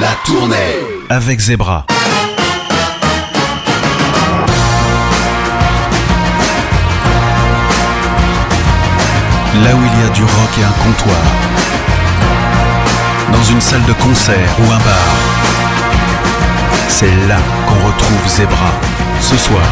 La tournée avec Zebra. Là où il y a du rock et un comptoir, dans une salle de concert ou un bar, c'est là qu'on retrouve Zebra, ce soir.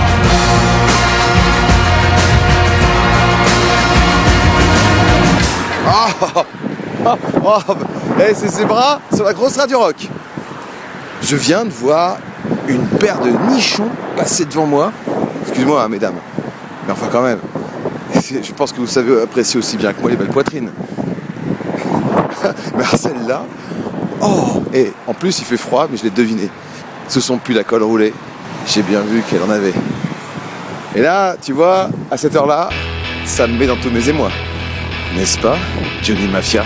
C'est Zebra sur la grosse radio rock. Je viens de voir une paire de nichons passer devant moi. Excuse-moi, mesdames, mais enfin quand même. Je pense que vous savez apprécier aussi bien que moi les belles poitrines. Mais celle-là, et en plus il fait froid, mais je l'ai deviné. Ce sont plus la colle roulée. J'ai bien vu qu'elle en avait. Et là, tu vois, à cette heure-là, ça me met dans tous mes émois. N'est-ce pas, Johnny Mafia?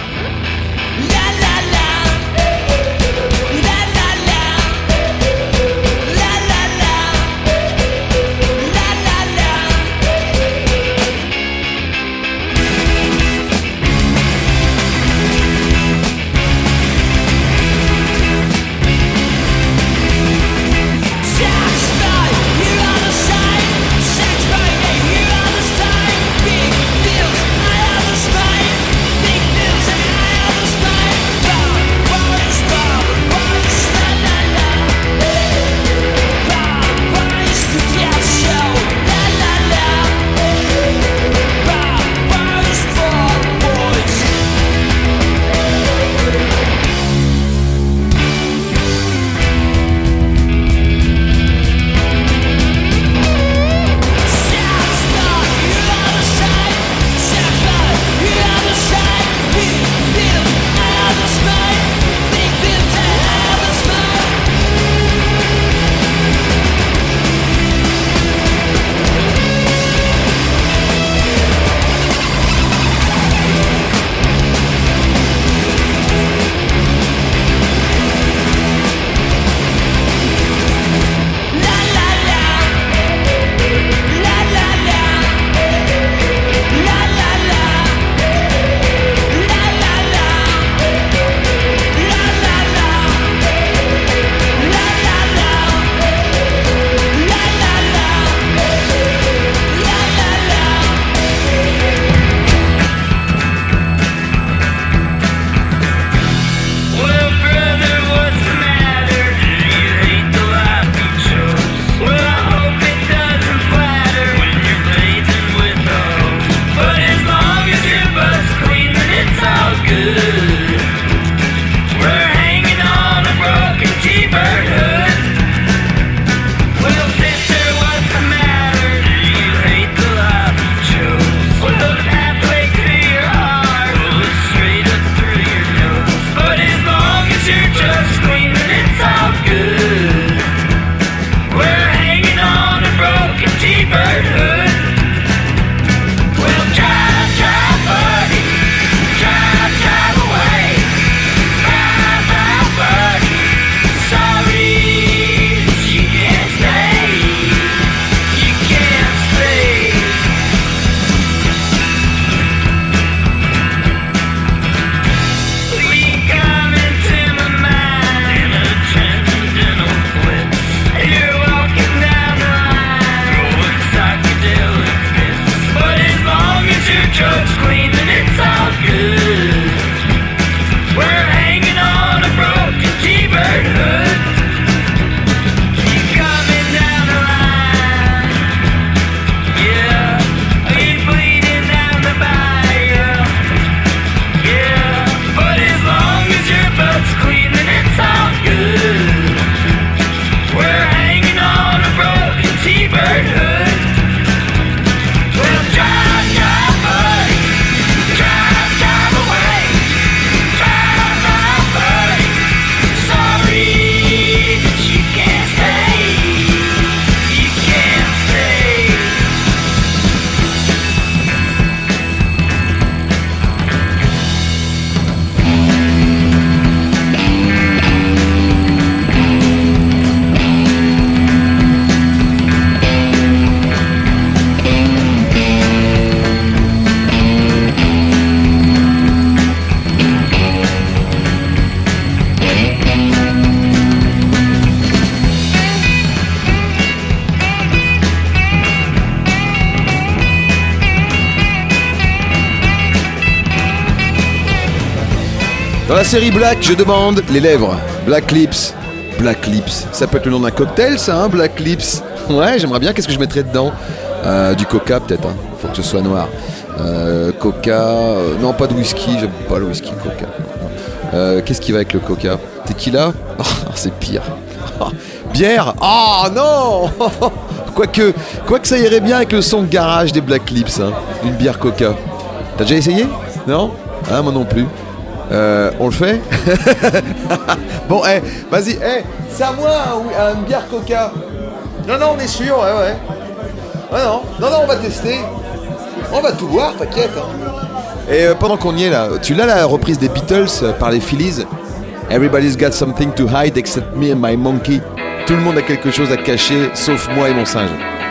Dans la série Black, je demande les lèvres. Black Lips. Black Lips. Ça peut être le nom d'un cocktail, ça, hein, Black Lips. Ouais, j'aimerais bien. Qu'est-ce que je mettrais dedans? Du coca, peut-être. Hein. Faut que ce soit noir. Coca. Non, pas de whisky. J'aime pas le whisky, coca. Qu'est-ce qui va avec le coca? Tequila? Oh, c'est pire. Bière? Oh non. Quoique ça irait bien avec le son de garage des Black Lips, hein. Une bière coca. T'as déjà essayé? Non? Ah, moi non plus. On le fait? Bon, vas-y, c'est à moi une bière coca. Non, on est sûr, ouais. Non, on va tester. On va tout boire, t'inquiète. Hein. Et pendant qu'on y est là, tu l'as la reprise des Beatles par les Phillies? Everybody's got something to hide except me and my monkey. Tout le monde a quelque chose à cacher, sauf moi et mon singe.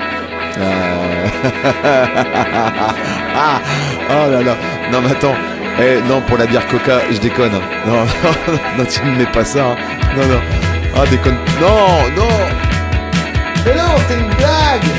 Oh là là. Non mais attends. Non, pour la bière coca, je déconne. Non, tu ne mets pas ça. Hein. Non. Ah, déconne. Non. Mais non, c'est une blague.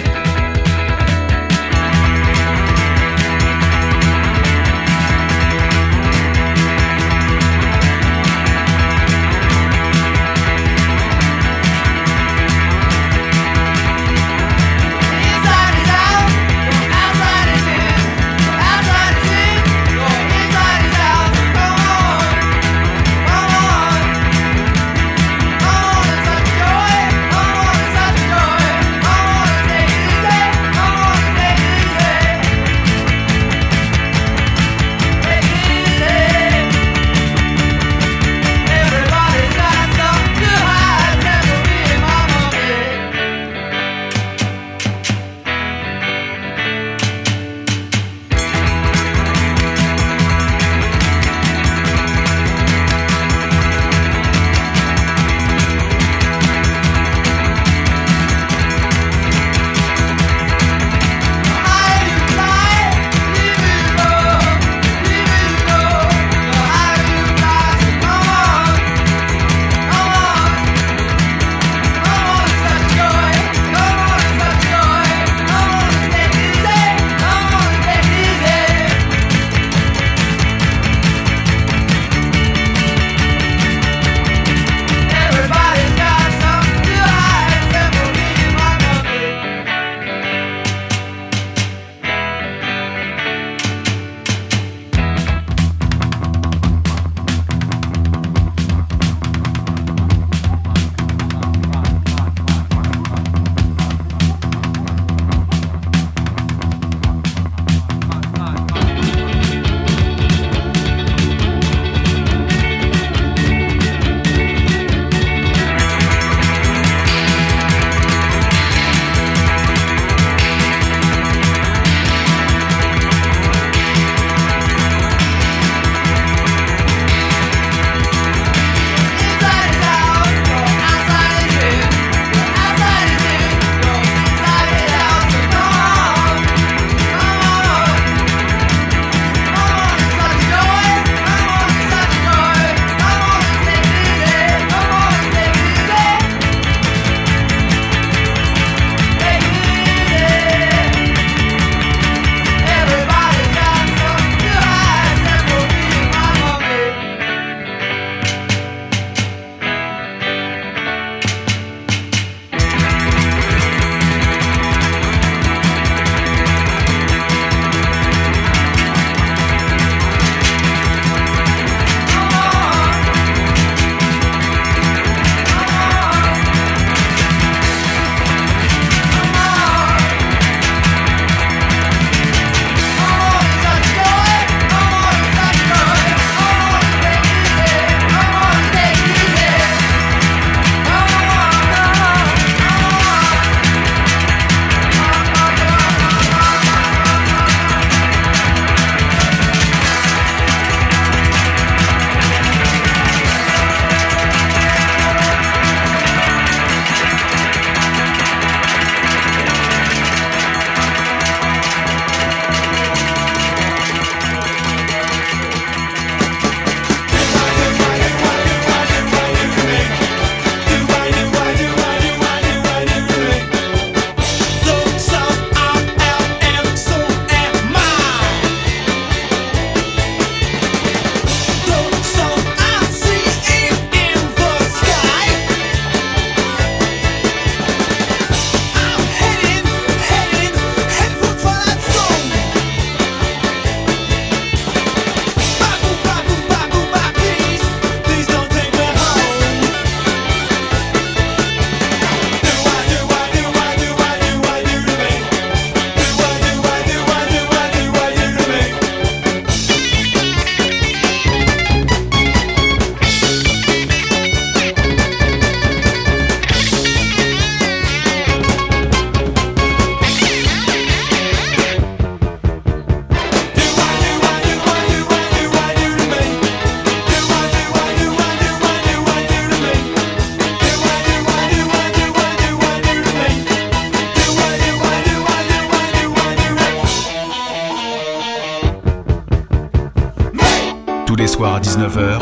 19h,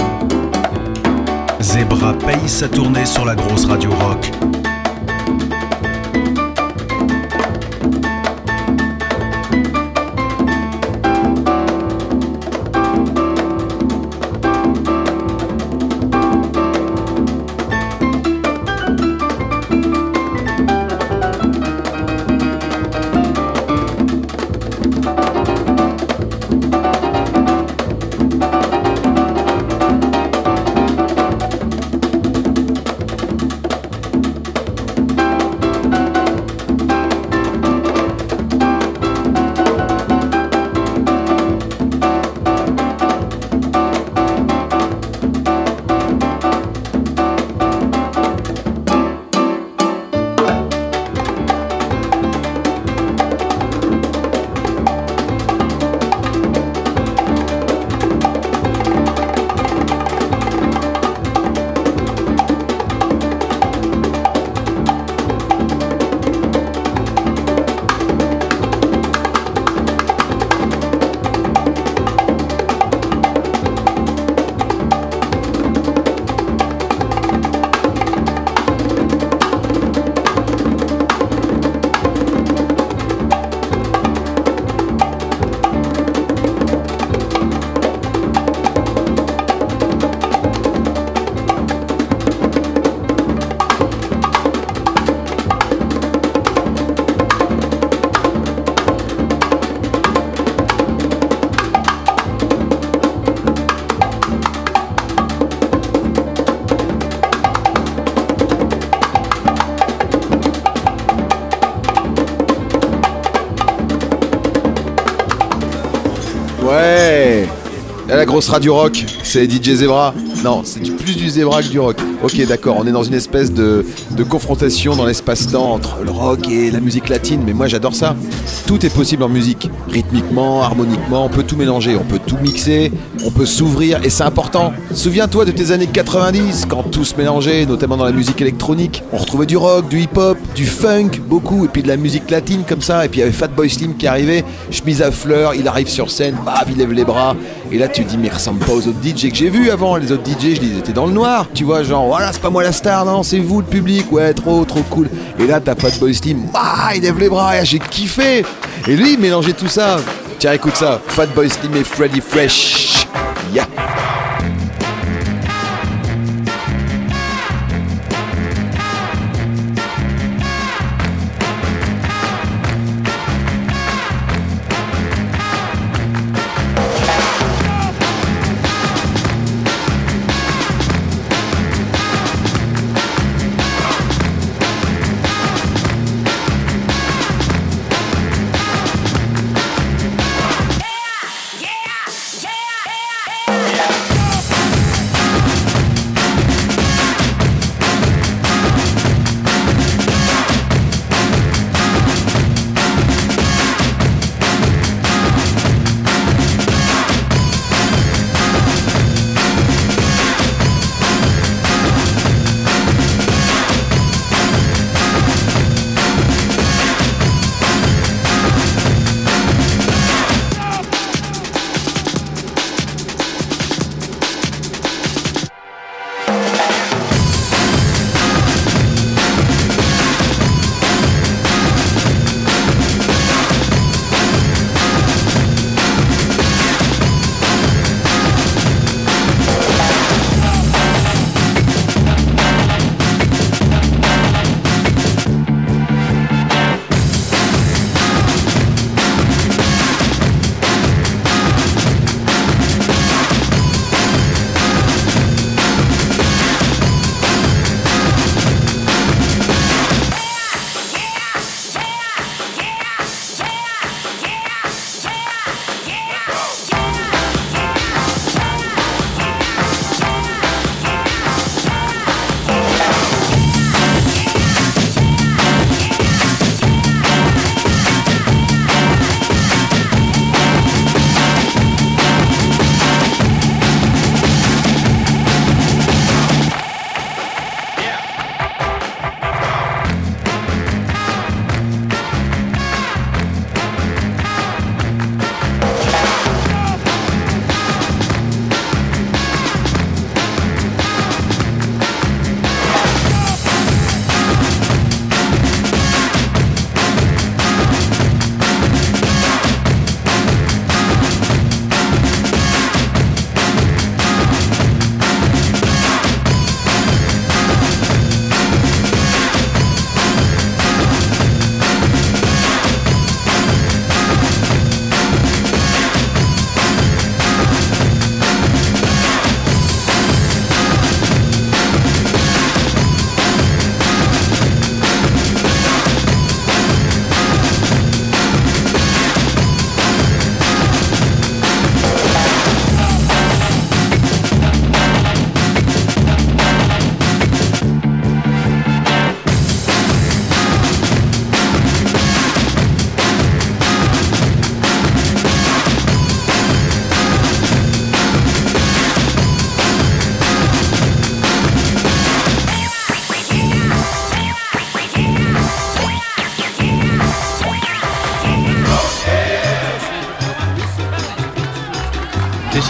Zebra paye sa tournée sur la grosse radio rock. Ouais, là, la grosse radio rock, c'est DJ Zebra. Non, c'est plus du Zebra que du rock. Ok, d'accord, on est dans une espèce de confrontation dans l'espace-temps entre le rock et la musique latine, mais moi j'adore ça. Tout est possible en musique, rythmiquement, harmoniquement, on peut tout mélanger, on peut tout mixer, on peut s'ouvrir, et c'est important. Souviens-toi de tes années 90, quand tout se mélangeait, notamment dans la musique électronique. On retrouvait du rock, du hip-hop, du funk, beaucoup, et puis de la musique latine comme ça, et puis il y avait Fatboy Slim qui arrivait, chemise à fleurs, il arrive sur scène, baf, il lève les bras, et là tu te dis, mais il ressemble pas aux autres DJ que j'ai vus avant. Les autres DJ, je les étais dans le noir, tu vois, genre, voilà, c'est pas moi la star, non, c'est vous le public, ouais, trop cool. Et là, t'as Fatboy Slim, il lève les bras, et j'ai kiffé. Et lui, il mélangeait tout ça. Tiens, écoute ça, Fatboy Slim et Freddy Fresh. Yeah. Yeah.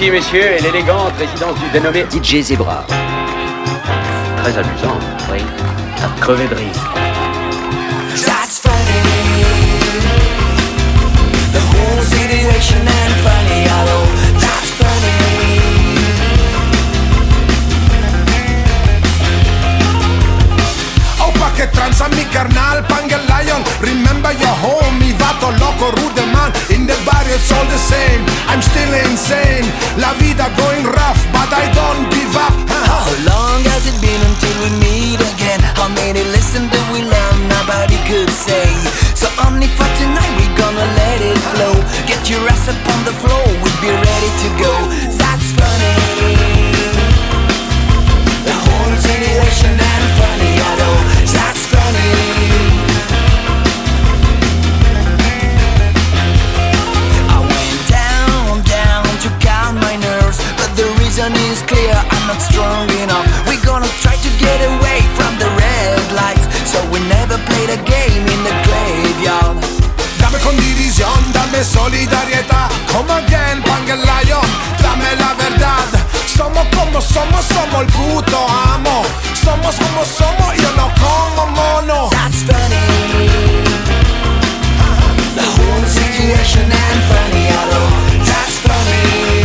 Ici, messieurs, est l'élégante résidence du dénommé DJ Zebra. Très amusant, oui. À crever de rire. That's funny. The whole situation and funny, hello. That's funny. Che tranza mi carnal, Pang and Lion. Remember your home, mi vato loco, rude man. In the barrio it's all the same, I'm still insane. La vida going rough, but I don't give up. How long has it been until we meet again? How many lessons did we learn? Nobody could say. So only for tonight we gonna let it flow. Get your ass up on the floor, we'll be ready to go. That's funny. The whole situation and funny, I know. That's funny. I went down to calm my nerves, but the reason is clear, I'm not strong enough. We're gonna try to get away from the red lights, so we never play the game in the graveyard. Dame condivisión, dame solidaridad. Come again, Pang and Lion, dame la verdad. Somos como somos, somos el puto amo. Somos como somos, yo no como mono. That's funny. The whole situation and funny, hello. That's funny.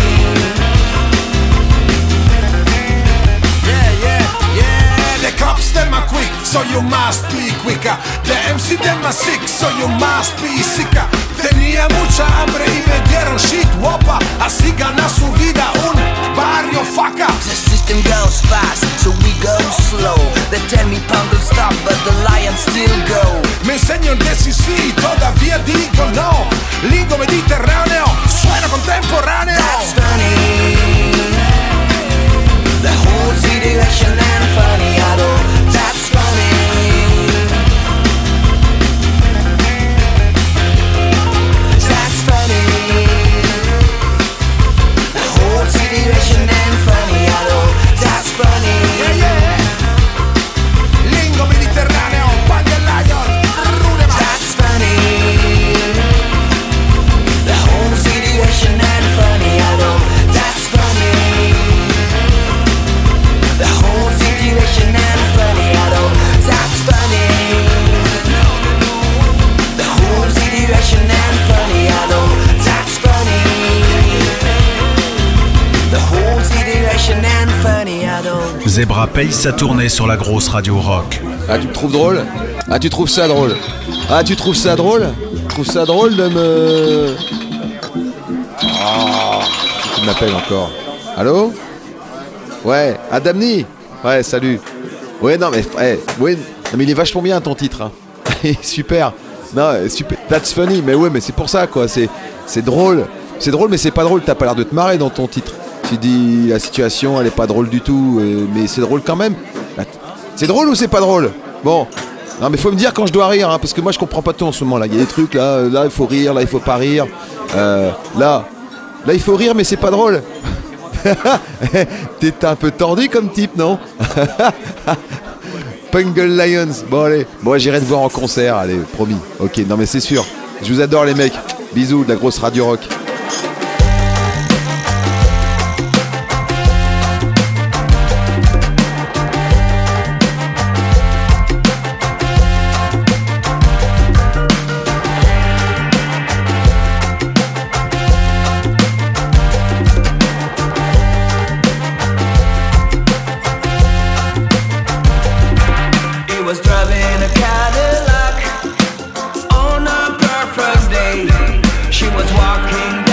Yeah. The cops them are quick, so you must be quicker. The MC them are sick, so you must be sicker. Tenía mucha hambre y me dieron shit, wopa. Así gana su vida un barrio faca. The system goes fast, so we go slow. They tell me Pang will stop, but the lions still go. Me enseño el DCC, todavía digo no. Lingo mediterráneo, suena contemporáneo. That's funny. The whole situation and funny, hello. That's funny. That's funny. The whole situation and funny, hello. That's funny. Yeah. Lingo mediterráneo, Pang and Lion, rude man. That's funny. The whole situation and funny, hello. That's funny. The whole situation and funny, hello. That's funny. The whole situation and funny, hello. That's funny. The whole situation and funny, hello. Zebra paye sa tournée sur la grosse radio rock. Ah, tu me trouves drôle? Ah, tu trouves ça drôle? Ah, tu trouves ça drôle? Tu trouves ça drôle de me... Ah, qui m'appelle encore? Allô? Ouais, Adamni? Ouais, salut. Ouais, non, mais... ouais, non, mais il est vachement bien, ton titre. Hein. Super. Non, super. That's funny. Mais ouais, mais c'est pour ça, quoi. C'est drôle. C'est drôle, mais c'est pas drôle. T'as pas l'air de te marrer dans ton titre. Tu dis la situation, elle est pas drôle du tout. Mais c'est drôle quand même. C'est drôle ou c'est pas drôle? Bon. Non, mais faut me dire quand je dois rire, hein, parce que moi je comprends pas tout en ce moment là. Il y a des trucs là il faut rire, là il faut pas rire. Là il faut rire, mais c'est pas drôle. T'es un peu tordu comme type, non? Pang and Lions. Bon allez, bon j'irai te voir en concert, allez, promis. Ok, non mais c'est sûr. Je vous adore les mecs. Bisous de la grosse radio rock. Was driving a Cadillac on a perfect day. She was walking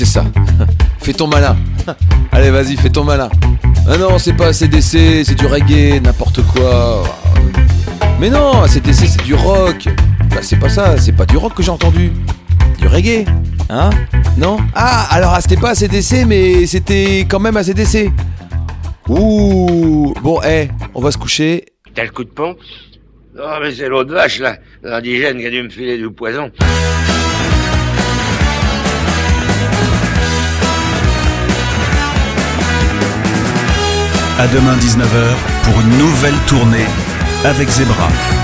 c'est ça. Fais ton malin. Allez, vas-y, fais ton malin. Ah non, c'est pas AC/DC, c'est du reggae, n'importe quoi. Mais non, AC/DC, c'est du rock. Bah, c'est pas ça, c'est pas du rock que j'ai entendu. Du reggae, hein? Non? Ah, alors c'était pas AC/DC, mais c'était quand même AC/DC. Ouh. Bon, on va se coucher. T'as le coup de pompe? Non, mais c'est l'autre vache, là. L'indigène qui a dû me filer du poison. À demain 19h pour une nouvelle tournée avec Zebra.